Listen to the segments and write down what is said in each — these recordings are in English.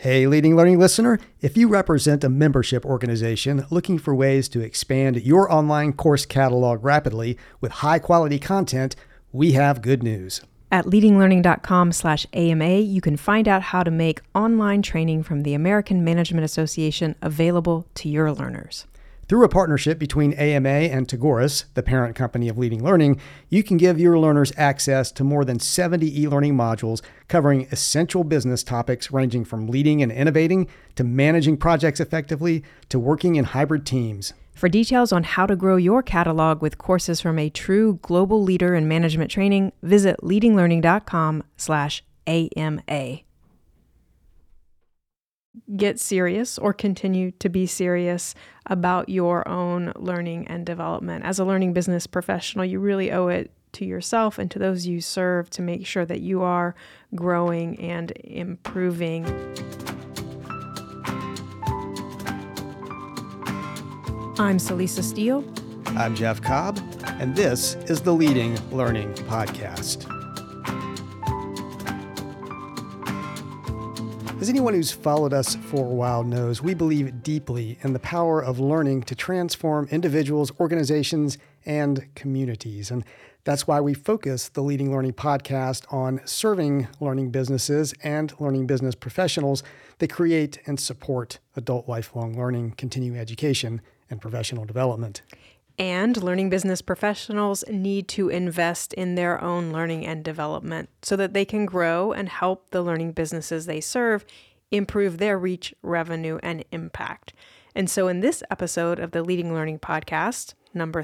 Hey, Leading Learning listener, if you represent a membership organization looking for ways to expand your online course catalog rapidly with high-quality content, we have good news. At leadinglearning.com/AMA, you can find out how to make online training from the American Management Association available to your learners. Through a partnership between AMA and Tagoras, the parent company of Leading Learning, you can give your learners access to more than 70 e-learning modules covering essential business topics ranging from leading and innovating to managing projects effectively to working in hybrid teams. For details on how to grow your catalog with courses from a true global leader in management training, visit leadinglearning.com/AMA. Get serious or continue to be serious about your own learning and development. As a learning business professional, you really owe it to yourself and to those you serve to make sure that you are growing and improving. I'm Celisa Steele. I'm Jeff Cobb, and this is the Leading Learning Podcast. As anyone who's followed us for a while knows, we believe deeply in the power of learning to transform individuals, organizations, and communities. And that's why we focus the Leading Learning Podcast on serving learning businesses and learning business professionals that create and support adult lifelong learning, continuing education, and professional development. And learning business professionals need to invest in their own learning and development so that they can grow and help the learning businesses they serve improve their reach, revenue, and impact. And so in this episode of the Leading Learning Podcast, number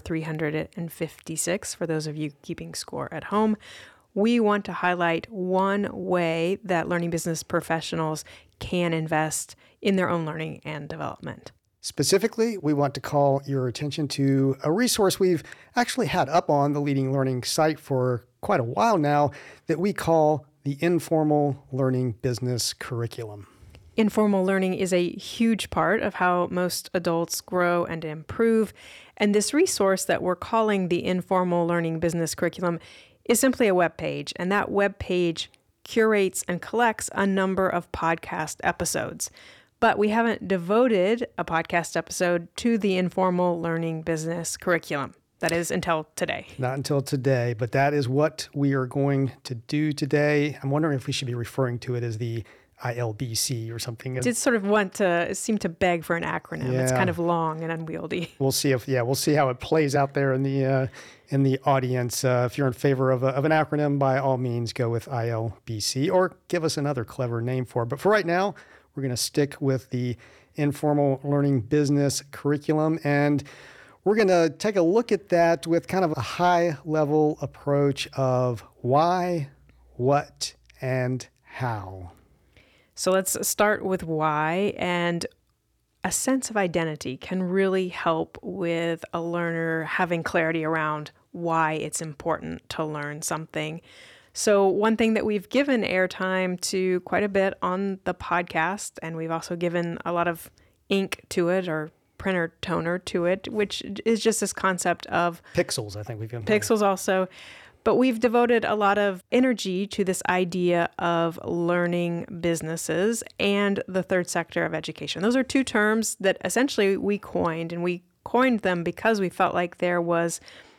356, for those of you keeping score at home, we want to highlight one way that learning business professionals can invest in their own learning and development. Specifically, we want to call your attention to a resource we've actually had up on the Leading Learning site for quite a while now that we call the Informal Learning Business Curriculum. Informal learning is a huge part of how most adults grow and improve. And this resource that we're calling the Informal Learning Business Curriculum is simply a web page. And that web page curates and collects a number of podcast episodes. But we haven't devoted a podcast episode to the Informal Learning Business Curriculum. That is until today. Not until today, but that is what we are going to do today. I'm wondering if we should be referring to it as the ILBC or something. It did sort of seem to beg for an acronym. Yeah. It's kind of long and unwieldy. We'll see how it plays out there in the audience. If you're in favor of an acronym, by all means, go with ILBC or give us another clever name for it. But for right now, we're going to stick with the Informal Learning Business Curriculum, and we're going to take a look at that with kind of a high-level approach of why, what, and how. So let's start with why, and a sense of identity can really help with a learner having clarity around why it's important to learn something. So one thing that we've given airtime to quite a bit on the podcast, and we've also given a lot of ink to it or printer toner to it, which is just this concept of pixels. I think we've given pixels also, but we've devoted a lot of energy to this idea of learning businesses and the third sector of education. Those are two terms that essentially we coined, and we coined them because we felt like there was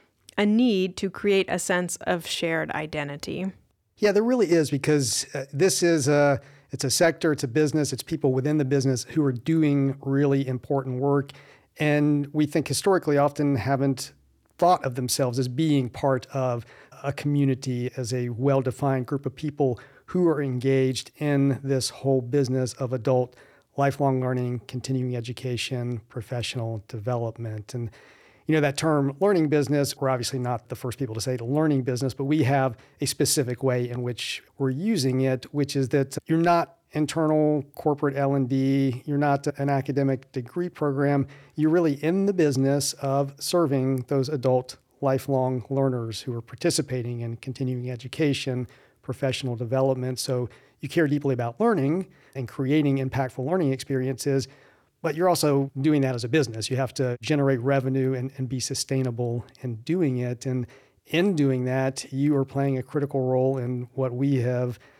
a need to create a sense of shared identity. Yeah, there really is, because it's a sector, it's a business, it's people within the business who are doing really important work. And we think historically often haven't thought of themselves as being part of a community, as a well-defined group of people who are engaged in this whole business of adult lifelong learning, continuing education, professional development. And that term learning business, we're obviously not the first people to say the learning business, but we have a specific way in which we're using it, which is that you're not internal corporate L&D, you're not an academic degree program, you're really in the business of serving those adult lifelong learners who are participating in continuing education, professional development. So you care deeply about learning and creating impactful learning experiences, but you're also doing that as a business. You have to generate revenue and be sustainable in doing it. And in doing that, you are playing a critical role in what we have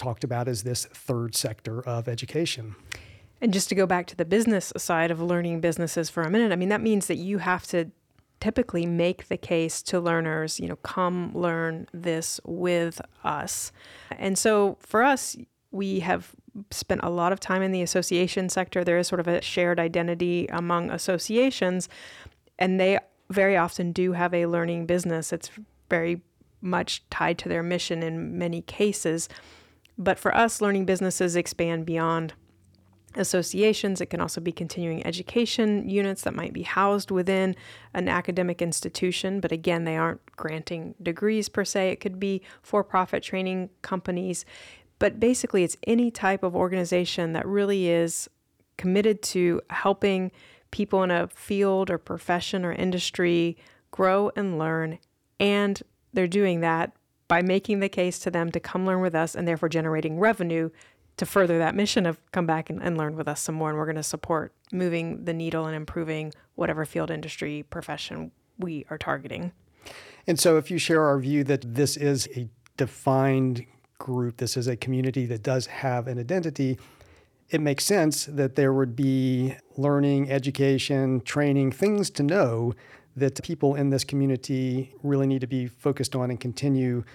talked about as this third sector of education. And just to go back to the business side of learning businesses for a minute, I mean, that means that you have to typically make the case to learners, come learn this with us. And so for us, we have spent a lot of time in the association sector. There is sort of a shared identity among associations, and they very often do have a learning business. It's very much tied to their mission in many cases. But for us, learning businesses expand beyond associations. It can also be continuing education units that might be housed within an academic institution, but again, they aren't granting degrees per se. It could be for-profit training companies, but basically it's any type of organization that really is committed to helping people in a field or profession or industry grow and learn, and they're doing that by making the case to them to come learn with us and therefore generating revenue to further that mission of come back and learn with us some more. And we're going to support moving the needle and improving whatever field, industry, profession we are targeting. And so if you share our view that this is a defined group, this is a community that does have an identity, it makes sense that there would be learning, education, training, things to know that people in this community really need to be focused on and continue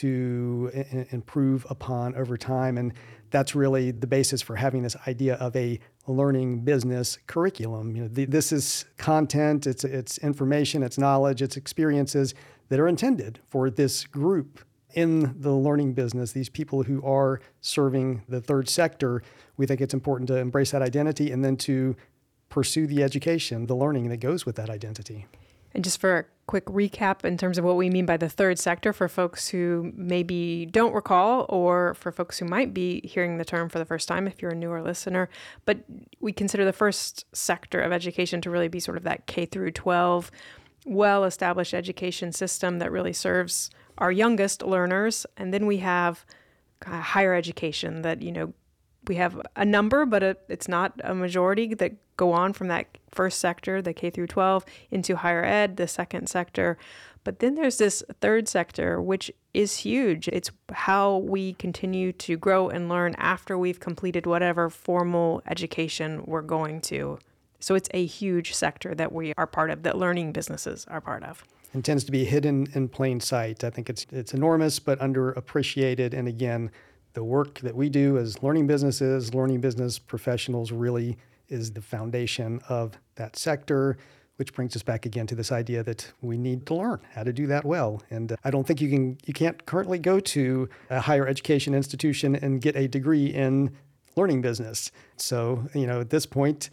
to improve upon over time. And that's really the basis for having this idea of a learning business curriculum. This is content, it's information, it's knowledge, it's experiences that are intended for this group in the learning business, these people who are serving the third sector. We think it's important to embrace that identity and then to pursue the education, the learning that goes with that identity. And just for a quick recap in terms of what we mean by the third sector for folks who maybe don't recall, or for folks who might be hearing the term for the first time if you're a newer listener, but we consider the first sector of education to really be sort of that K through 12 well-established education system that really serves our youngest learners. And then we have higher education that, we have a number, but it's not a majority that go on from that first sector, the K through 12, into higher ed, the second sector. But then there's this third sector, which is huge. It's how we continue to grow and learn after we've completed whatever formal education we're going to. So it's a huge sector that we are part of, that learning businesses are part of. And tends to be hidden in plain sight. I think it's enormous, but underappreciated. And again, the work that we do as learning businesses, learning business professionals really is the foundation of that sector, which brings us back again to this idea that we need to learn how to do that well. And I don't think you can't currently go to a higher education institution and get a degree in learning business. So, at this point,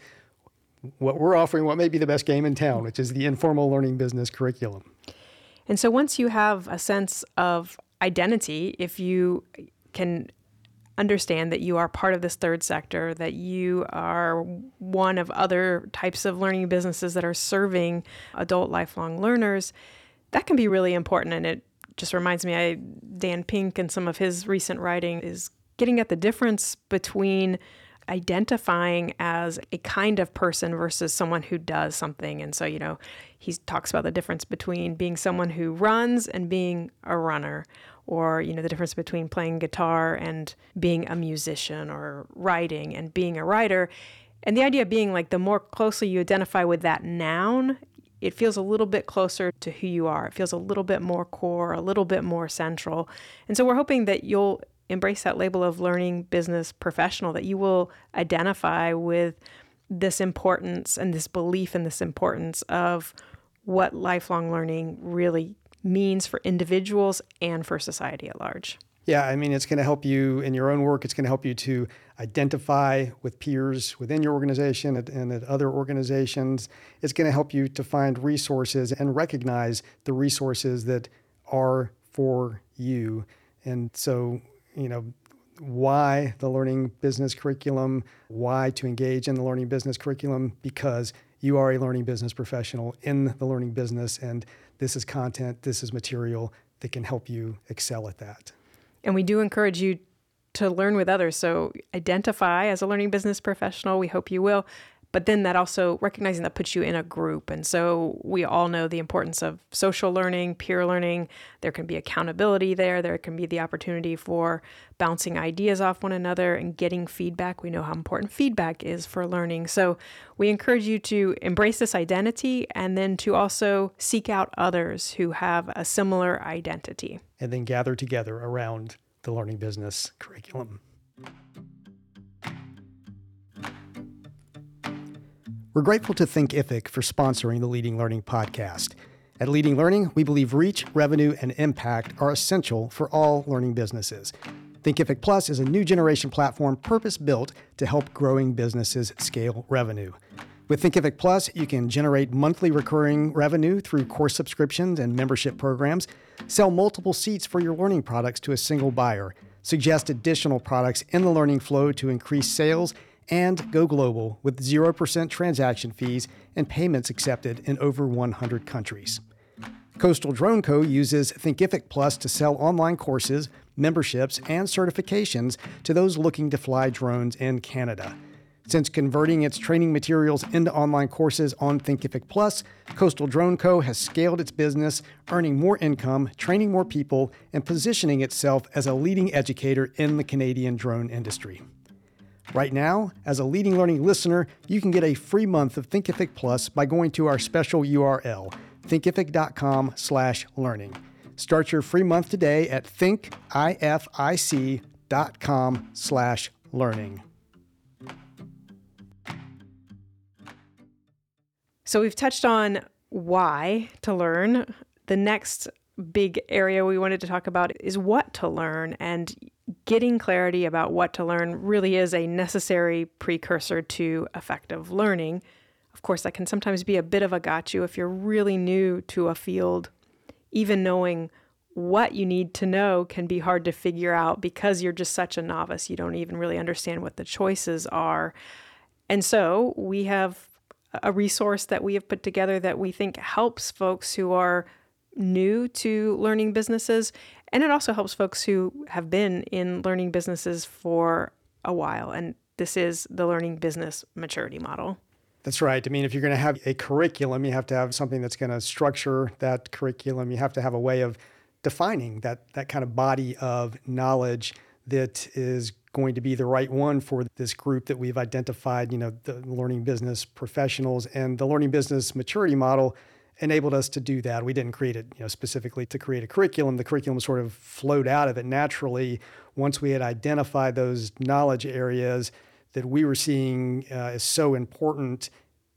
what we're offering, what may be the best game in town, which is the informal learning business curriculum. And so once you have a sense of identity, if you can understand that you are part of this third sector, that you are one of other types of learning businesses that are serving adult lifelong learners, that can be really important. And it just reminds me, Dan Pink and some of his recent writing is getting at the difference between identifying as a kind of person versus someone who does something. And so, he talks about the difference between being someone who runs and being a runner, or, the difference between playing guitar and being a musician, or writing and being a writer. And the idea being like the more closely you identify with that noun, it feels a little bit closer to who you are. It feels a little bit more core, a little bit more central. And so we're hoping that you'll embrace that label of learning business professional, that you will identify with this importance and this belief in this importance of what lifelong learning really means for individuals and for society at large. Yeah, it's going to help you in your own work. It's going to help you to identify with peers within your organization and at other organizations. It's going to help you to find resources and recognize the resources that are for you. And so, why the learning business curriculum? Why to engage in the learning business curriculum? Because you are a learning business professional in the learning business, and this is content, this is material that can help you excel at that. And we do encourage you to learn with others. So identify as a learning business professional. We hope you will. But then that also recognizing that puts you in a group. And so we all know the importance of social learning, peer learning. There can be accountability there. There can be the opportunity for bouncing ideas off one another and getting feedback. We know how important feedback is for learning. So we encourage you to embrace this identity and then to also seek out others who have a similar identity. And then gather together around the learning business curriculum. We're grateful to Thinkific for sponsoring the Leading Learning podcast. At Leading Learning, we believe reach, revenue, and impact are essential for all learning businesses. Thinkific Plus is a new generation platform purpose-built to help growing businesses scale revenue. With Thinkific Plus, you can generate monthly recurring revenue through course subscriptions and membership programs, sell multiple seats for your learning products to a single buyer, suggest additional products in the learning flow to increase sales, and go global with 0% transaction fees and payments accepted in over 100 countries. Coastal Drone Co. uses Thinkific Plus to sell online courses, memberships, and certifications to those looking to fly drones in Canada. Since converting its training materials into online courses on Thinkific Plus, Coastal Drone Co. has scaled its business, earning more income, training more people, and positioning itself as a leading educator in the Canadian drone industry. Right now, as a Leading Learning listener, you can get a free month of Thinkific Plus by going to our special URL, thinkific.com/learning. Start your free month today at thinkific.com/learning. So we've touched on why to learn. The next big area we wanted to talk about is what to learn, and getting clarity about what to learn really is a necessary precursor to effective learning. Of course, that can sometimes be a bit of a gotcha if you're really new to a field. Even knowing what you need to know can be hard to figure out because you're just such a novice. You don't even really understand what the choices are. And so we have a resource that we have put together that we think helps folks who are new to learning businesses, and it also helps folks who have been in learning businesses for a while. And this is the Learning Business Maturity Model. That's right. I mean, if you're going to have a curriculum, you have to have something that's going to structure that curriculum. You have to have a way of defining that kind of body of knowledge that is going to be the right one for this group that we've identified, the learning business professionals. And the Learning Business Maturity Model enabled us to do that. We didn't create it, specifically to create a curriculum. The curriculum sort of flowed out of it naturally once we had identified those knowledge areas that we were seeing as so important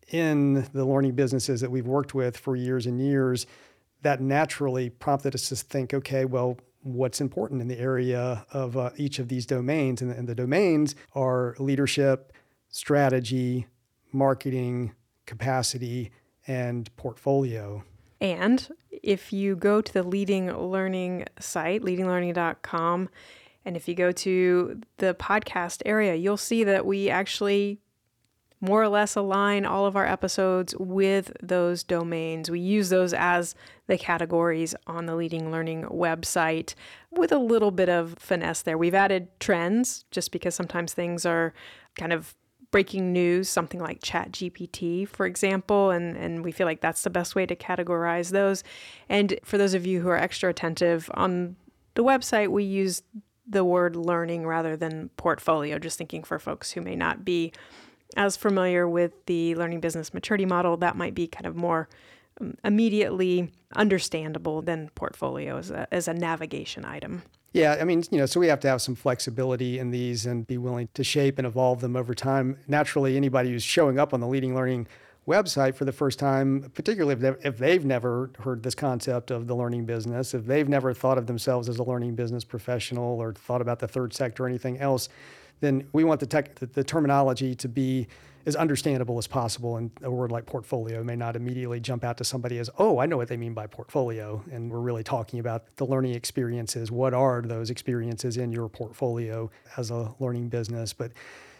in the learning businesses that we've worked with for years and years. That naturally prompted us to think, okay, well, what's important in the area of each of these domains? And the domains are leadership, strategy, marketing, capacity, and portfolio. And if you go to the Leading Learning site, leadinglearning.com, and if you go to the podcast area, you'll see that we actually more or less align all of our episodes with those domains. We use those as the categories on the Leading Learning website with a little bit of finesse there. We've added trends just because sometimes things are kind of breaking news, something like ChatGPT, for example, and we feel like that's the best way to categorize those. And for those of you who are extra attentive, on the website, we use the word learning rather than portfolio, just thinking for folks who may not be as familiar with the Learning Business Maturity Model, that might be kind of more immediately understandable than portfolio as a navigation item. Yeah, I mean, so we have to have some flexibility in these and be willing to shape and evolve them over time. Naturally, anybody who's showing up on the Leading Learning website for the first time, particularly if they've never heard this concept of the learning business, if they've never thought of themselves as a learning business professional or thought about the third sector or anything else, then we want the terminology to be as understandable as possible. And a word like portfolio may not immediately jump out to somebody as, oh, I know what they mean by portfolio. And we're really talking about the learning experiences. What are those experiences in your portfolio as a learning business? But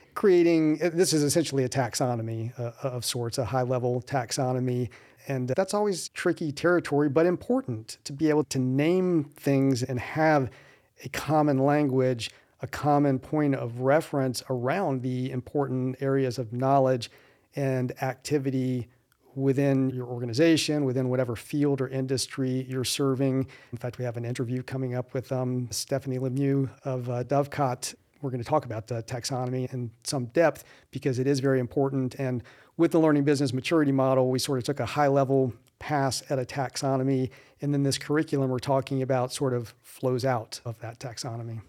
this is essentially a taxonomy of sorts, a high-level taxonomy. And that's always tricky territory, but important to be able to name things and have a common language, a common point of reference around the important areas of knowledge and activity within your organization, within whatever field or industry you're serving. In fact, we have an interview coming up with Stephanie Lemieux of Dovecot. We're going to talk about taxonomy in some depth because it is very important. And with the learning business maturity model, we sort of took a high-level pass at a taxonomy, and then this curriculum we're talking about sort of flows out of that taxonomy.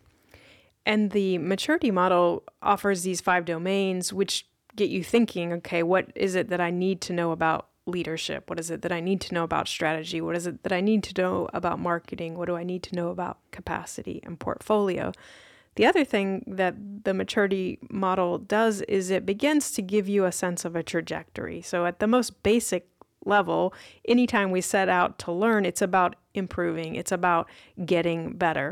And the maturity model offers these 5 domains, which get you thinking, okay, what is it that I need to know about leadership? What is it that I need to know about strategy? What is it that I need to know about marketing? What do I need to know about capacity and portfolio? The other thing that the maturity model does is it begins to give you a sense of a trajectory. So at the most basic level, anytime we set out to learn, it's about improving, it's about getting better.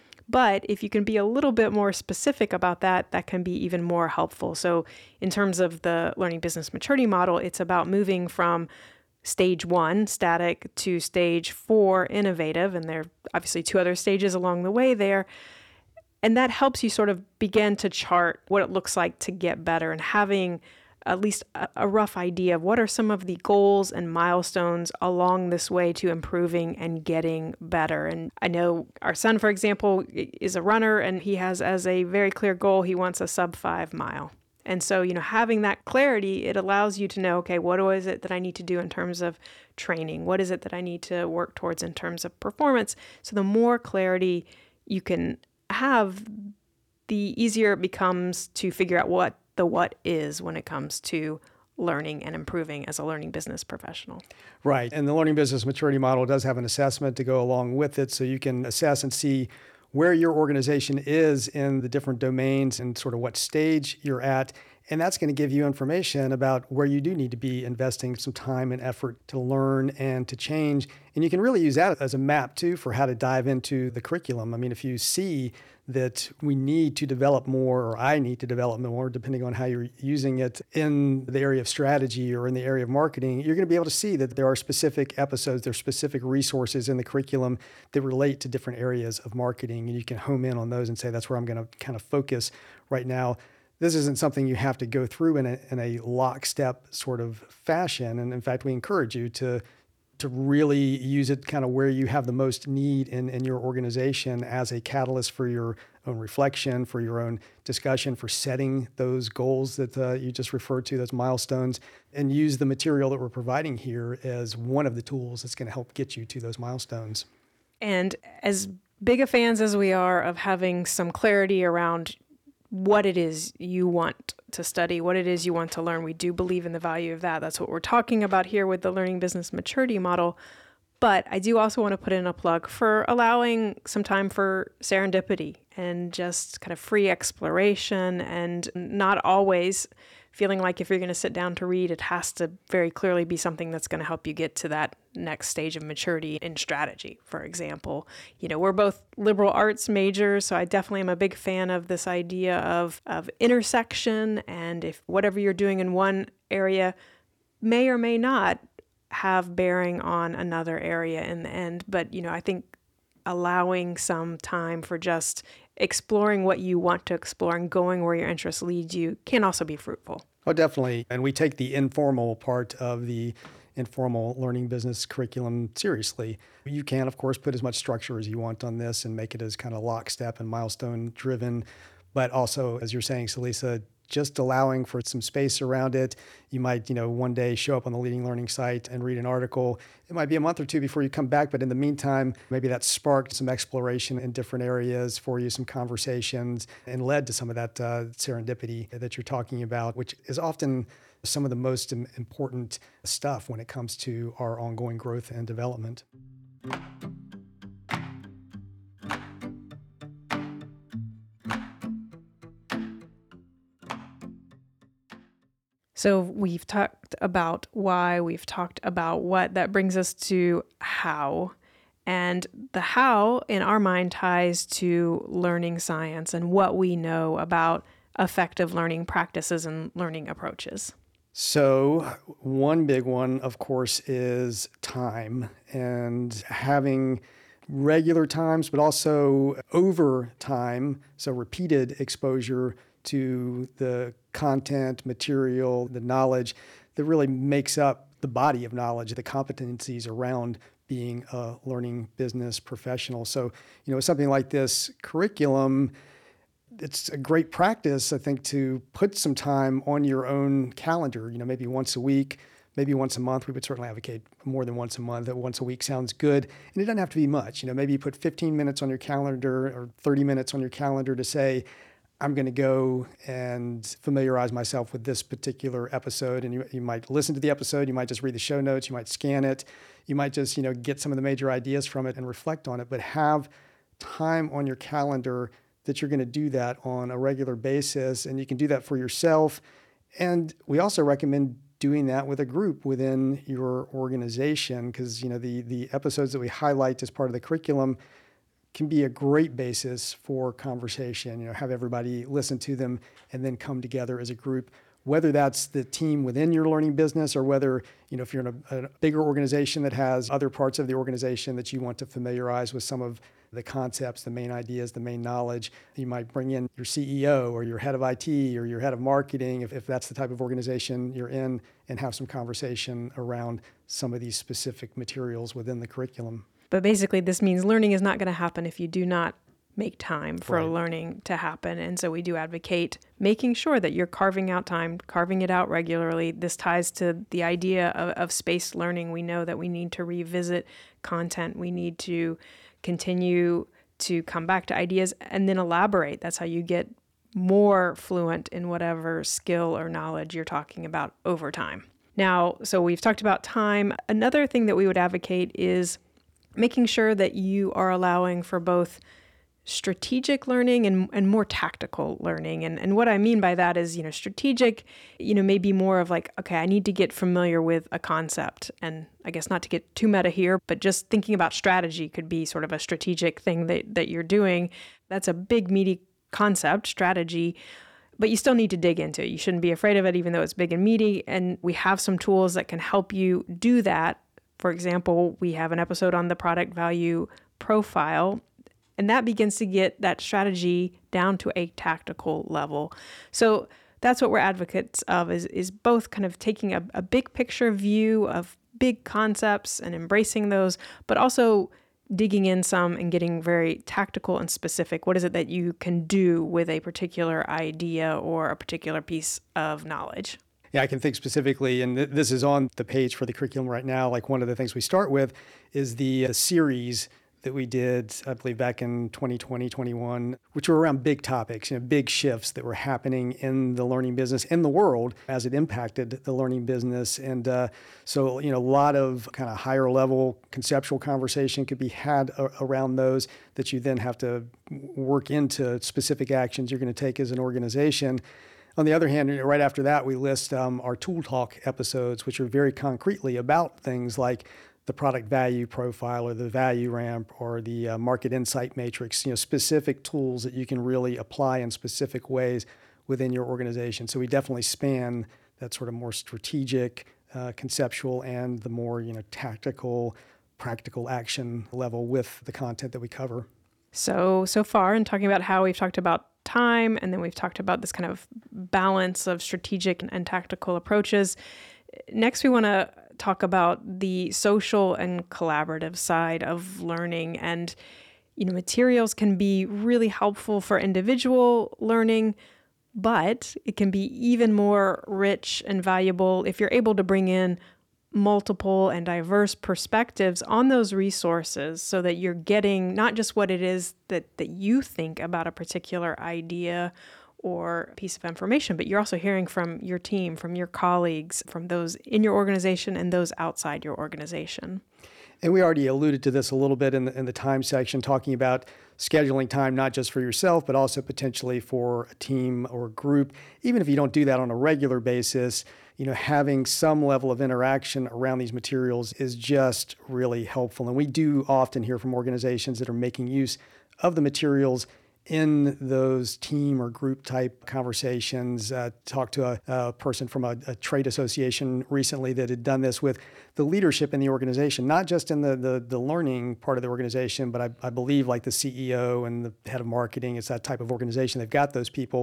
But if you can be a little bit more specific about that, that can be even more helpful. So in terms of the learning business maturity model, it's about moving from stage 1, static, to stage 4, innovative. And there are obviously 2 other stages along the way there. And that helps you sort of begin to chart what it looks like to get better and having at least a rough idea of what are some of the goals and milestones along this way to improving and getting better. And I know our son, for example, is a runner, and he has as a very clear goal, he wants a sub 5 mile. And so, having that clarity, it allows you to know, okay, what is it that I need to do in terms of training? What is it that I need to work towards in terms of performance? So the more clarity you can have, the easier it becomes to figure out what is when it comes to learning and improving as a learning business professional. Right. And the learning business maturity model does have an assessment to go along with it. So you can assess and see where your organization is in the different domains and sort of what stage you're at. And that's going to give you information about where you do need to be investing some time and effort to learn and to change. And you can really use that as a map too for how to dive into the curriculum. I mean, if you see that we need to develop more, or I need to develop more, depending on how you're using it in the area of strategy or in the area of marketing, you're going to be able to see that there are specific episodes, there are specific resources in the curriculum that relate to different areas of marketing. And you can home in on those and say, that's where I'm going to kind of focus right now. This isn't something you have to go through in a lockstep sort of fashion. And in fact, we encourage you to really use it kind of where you have the most need in your organization as a catalyst for your own reflection, for your own discussion, for setting those goals that you just referred to, those milestones, and use the material that we're providing here as one of the tools that's going to help get you to those milestones. And as big of fans as we are of having some clarity around what it is you want to study, what it is you want to learn. We do believe in the value of that. That's what we're talking about here with the learning business maturity model. But I do also want to put in a plug for allowing some time for serendipity and just kind of free exploration, and not always feeling like if you're going to sit down to read, it has to very clearly be something that's going to help you get to that next stage of maturity in strategy, for example. We're both liberal arts majors, so I definitely am a big fan of this idea of intersection, and if whatever you're doing in one area may or may not have bearing on another area in the end. But, I think allowing some time for just exploring what you want to explore and going where your interests lead you can also be fruitful. Oh, definitely. And we take the informal part of the informal learning business curriculum seriously. You can, of course, put as much structure as you want on this and make it as kind of lockstep and milestone driven. But also, as you're saying, Celisa, just allowing for some space around it. You might, one day show up on the Leading Learning site and read an article. It might be a month or two before you come back, but in the meantime, maybe that sparked some exploration in different areas for you, some conversations, and led to some of that serendipity that you're talking about, which is often some of the most important stuff when it comes to our ongoing growth and development. So we've talked about why, we've talked about what. That brings us to how. And the how, in our mind, ties to learning science and what we know about effective learning practices and learning approaches. So one big one, of course, is time, and having regular times, but also over time, so repeated exposure to the content, material, the knowledge that really makes up the body of knowledge, the competencies around being a learning business professional. So, something like this curriculum, it's a great practice, I think, to put some time on your own calendar, maybe once a week, maybe once a month. We would certainly advocate more than once a month. That once a week sounds good. And it doesn't have to be much. Maybe you put 15 minutes on your calendar or 30 minutes on your calendar to say, I'm going to go and familiarize myself with this particular episode. And you might listen to the episode. You might just read the show notes. You might scan it. You might just, get some of the major ideas from it and reflect on it. But have time on your calendar that you're going to do that on a regular basis. And you can do that for yourself. And we also recommend doing that with a group within your organization, because the episodes that we highlight as part of the curriculum can be a great basis for conversation. Have everybody listen to them and then come together as a group, whether that's the team within your learning business or whether, if you're in a bigger organization that has other parts of the organization that you want to familiarize with some of the concepts, the main ideas, the main knowledge. You might bring in your CEO or your head of IT or your head of marketing, if that's the type of organization you're in, and have some conversation around some of these specific materials within the curriculum. But basically, this means learning is not going to happen if you do not make time for learning to happen. And so we do advocate making sure that you're carving out time, carving it out regularly. This ties to the idea of spaced learning. We know that we need to revisit content. We need to continue to come back to ideas and then elaborate. That's how you get more fluent in whatever skill or knowledge you're talking about over time. Now, so we've talked about time. Another thing that we would advocate is making sure that you are allowing for both strategic learning and more tactical learning. And what I mean by that is, strategic, maybe more of like, okay, I need to get familiar with a concept. And I guess not to get too meta here, but just thinking about strategy could be sort of a strategic thing that you're doing. That's a big, meaty concept, strategy, but you still need to dig into it. You shouldn't be afraid of it, even though it's big and meaty. And we have some tools that can help you do that. For example, we have an episode on the product value profile, and that begins to get that strategy down to a tactical level. So that's what we're advocates of, is both kind of taking a big picture view of big concepts and embracing those, but also digging in some and getting very tactical and specific. What is it that you can do with a particular idea or a particular piece of knowledge? Yeah, I can think specifically, and this is on the page for the curriculum right now. Like, one of the things we start with is the series that we did, I believe, back in 2020, 21, which were around big topics, big shifts that were happening in the learning business, in the world, as it impacted the learning business. And so, a lot of kind of higher level conceptual conversation could be had around those that you then have to work into specific actions you're going to take as an organization. On the other hand, right after that, we list our Tool Talk episodes, which are very concretely about things like the product value profile or the value ramp or the market insight matrix, specific tools that you can really apply in specific ways within your organization. So we definitely span that sort of more strategic, conceptual, and the more, tactical, practical action level with the content that we cover. So far, in talking about how we've talked about time, and then we've talked about this kind of balance of strategic and tactical approaches. Next, we want to talk about the social and collaborative side of learning. And, materials can be really helpful for individual learning, but it can be even more rich and valuable if you're able to bring in multiple and diverse perspectives on those resources so that you're getting not just what it is that you think about a particular idea or piece of information, but you're also hearing from your team, from your colleagues, from those in your organization and those outside your organization. And we already alluded to this a little bit in the time section, talking about scheduling time, not just for yourself, but also potentially for a team or a group. Even if you don't do that on a regular basis, having some level of interaction around these materials is just really helpful. And we do often hear from organizations that are making use of the materials in those team or group type conversations. Talked to a person from a trade association recently that had done this with the leadership in the organization, not just in the learning part of the organization, but I believe like the CEO and the head of marketing. It's that type of organization. They've got those people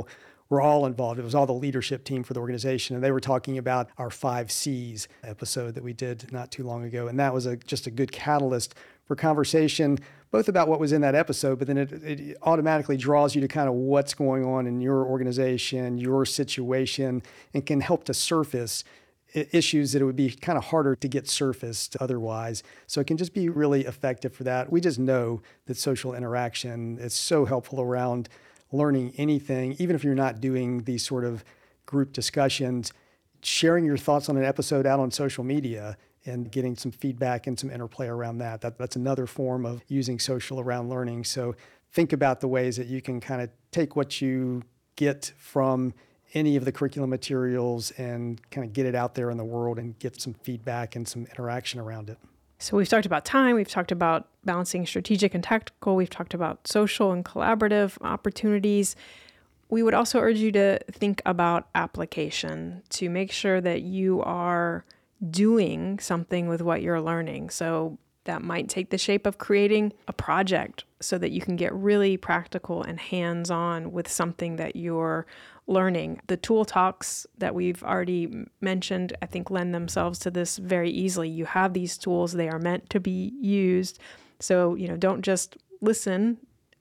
were all involved. It was all the leadership team for the organization. And they were talking about our 5 Cs episode that we did not too long ago. And that was just a good catalyst for conversation, both about what was in that episode, but then it automatically draws you to kind of what's going on in your organization, your situation, and can help to surface issues that it would be kind of harder to get surfaced otherwise. So it can just be really effective for that. We just know that social interaction is so helpful around learning anything, even if you're not doing these sort of group discussions. Sharing your thoughts on an episode out on social media and getting some feedback and some interplay around that's another form of using social around learning. So think about the ways that you can kind of take what you get from any of the curriculum materials and kind of get it out there in the world and get some feedback and some interaction around it. So we've talked about time, we've talked about balancing strategic and tactical, we've talked about social and collaborative opportunities. We would also urge you to think about application to make sure that you are doing something with what you're learning. So that might take the shape of creating a project so that you can get really practical and hands-on with something that you're learning. The tool talks that we've already mentioned, I think, lend themselves to this very easily. You have these tools, they are meant to be used. So, don't just listen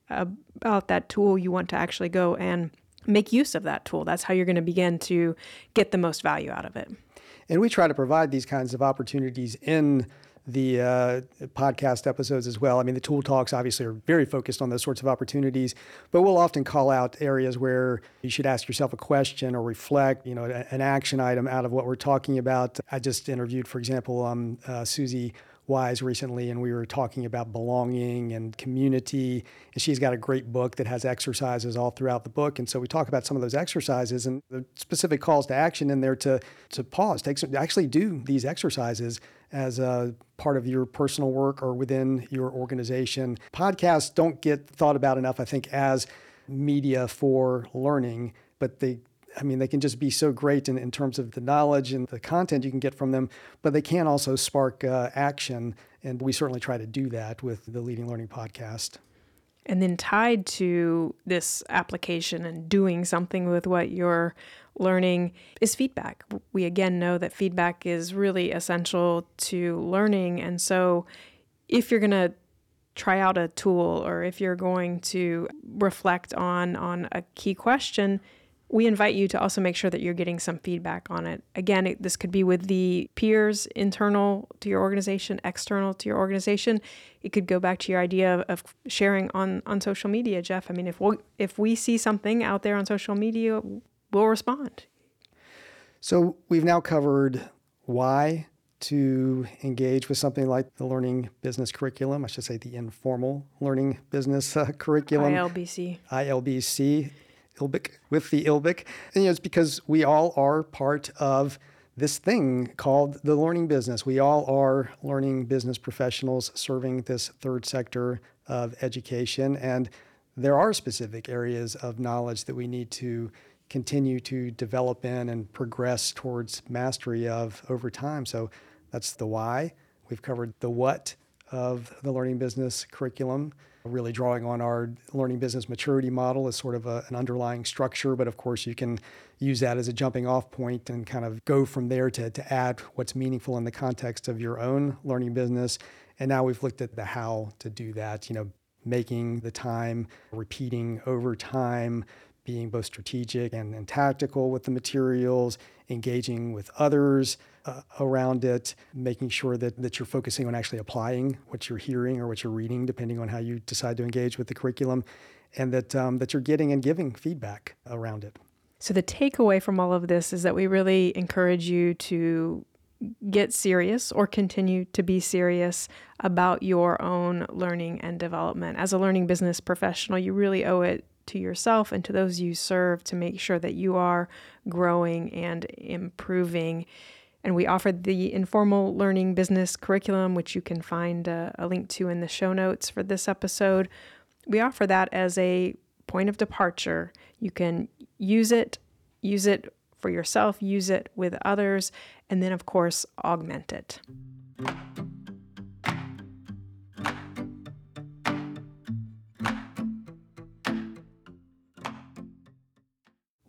about that tool. You want to actually go and make use of that tool. That's how you're going to begin to get the most value out of it. And we try to provide these kinds of opportunities in the podcast episodes as well. I mean, the tool talks obviously are very focused on those sorts of opportunities, but we'll often call out areas where you should ask yourself a question or reflect, an action item out of what we're talking about. I just interviewed, for example, Susie Wise recently, and we were talking about belonging and community. And she's got a great book that has exercises all throughout the book. And so we talk about some of those exercises and the specific calls to action in there to pause, actually do these exercises as a part of your personal work or within your organization. Podcasts don't get thought about enough, I think, as media for learning, but they can just be so great in terms of the knowledge and the content you can get from them, but they can also spark action. And we certainly try to do that with the Leading Learning podcast. And then tied to this application and doing something with what you're learning is feedback. We again know that feedback is really essential to learning. And so if you're going to try out a tool or if you're going to reflect on a key question, we invite you to also make sure that you're getting some feedback on it. Again, this could be with the peers internal to your organization, external to your organization. It could go back to your idea of sharing on social media, Jeff. I mean, if we see something out there on social media, we'll respond. So we've now covered why to engage with something like the Learning Business Curriculum. I should say the Informal Learning Business Curriculum. ILBC. ILBC, with the ILBIC. And it's because we all are part of this thing called the learning business. We all are learning business professionals serving this third sector of education. And there are specific areas of knowledge that we need to continue to develop in and progress towards mastery of over time. So that's the why. We've covered the what of the Learning Business Curriculum, really drawing on our learning business maturity model as sort of an underlying structure. But of course, you can use that as a jumping off point and kind of go from there to add what's meaningful in the context of your own learning business. And now we've looked at the how to do that, making the time, repeating over time, being both strategic and tactical with the materials, engaging with others around it, making sure that you're focusing on actually applying what you're hearing or what you're reading, depending on how you decide to engage with the curriculum, and that you're getting and giving feedback around it. So the takeaway from all of this is that we really encourage you to get serious or continue to be serious about your own learning and development. As a learning business professional, you really owe it to yourself and to those you serve to make sure that you are growing and improving. And we offer the Informal Learning Business Curriculum, which you can find a link to in the show notes for this episode. We offer that as a point of departure. You can use it for yourself, use it with others, and then, of course, augment it.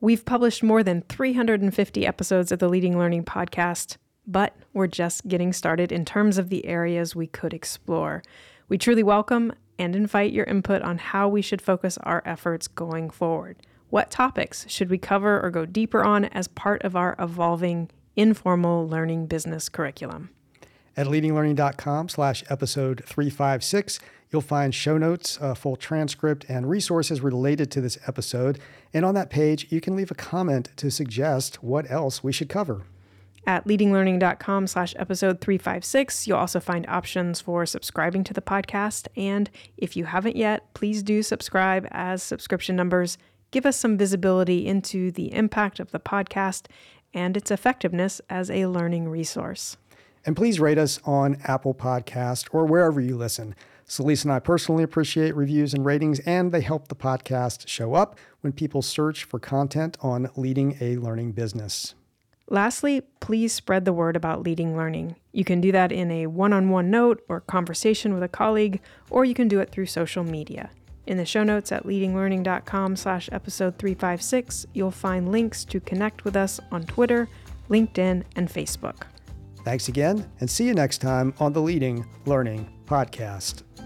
We've published more than 350 episodes of the Leading Learning podcast, but we're just getting started in terms of the areas we could explore. We truly welcome and invite your input on how we should focus our efforts going forward. What topics should we cover or go deeper on as part of our evolving informal learning business curriculum? At leadinglearning.com/episode 356, you'll find show notes, a full transcript, and resources related to this episode. And on that page, you can leave a comment to suggest what else we should cover. At leadinglearning.com/episode 356, you'll also find options for subscribing to the podcast. And if you haven't yet, please do subscribe, as subscription numbers give us some visibility into the impact of the podcast and its effectiveness as a learning resource. And please rate us on Apple Podcast or wherever you listen. Celeste and I personally appreciate reviews and ratings, and they help the podcast show up when people search for content on leading a learning business. Lastly, please spread the word about Leading Learning. You can do that in a one-on-one note or conversation with a colleague, or you can do it through social media. In the show notes at leadinglearning.com/episode 356, you'll find links to connect with us on Twitter, LinkedIn, and Facebook. Thanks again, and see you next time on the Leading Learning Podcast.